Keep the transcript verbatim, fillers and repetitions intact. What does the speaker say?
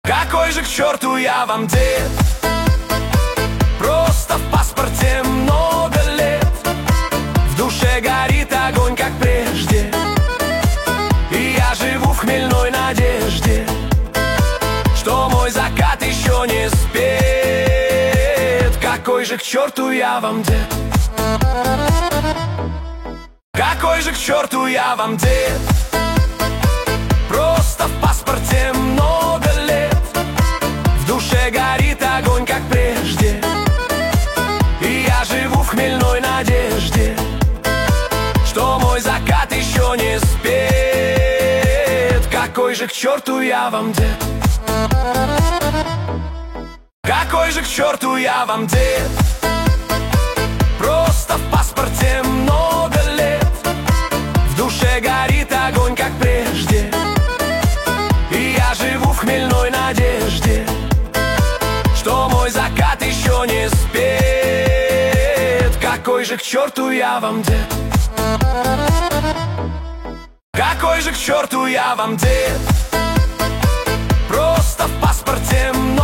Какой же к черту я вам дед? Просто в паспорте много лет, в душе горит огонь, как прежде, и я живу в хмельной надежде, что мой закат еще не спет. Какой же к черту я вам дед? Какой же к черту я вам дед? Просто в паспорте много лет, в душе горит огонь, как прежде, и я живу в хмельной надежде, что мой закат еще не спет. Какой же к черту я вам дед? Какой же к черту я вам дед? Просто в паспорте много лет, в душе горит огонь, как прежде, и я живу в хмельной надежде, что мой закат еще не спет. Какой же к черту я вам дед? Какой же к черту я вам дед? Просто в паспорте много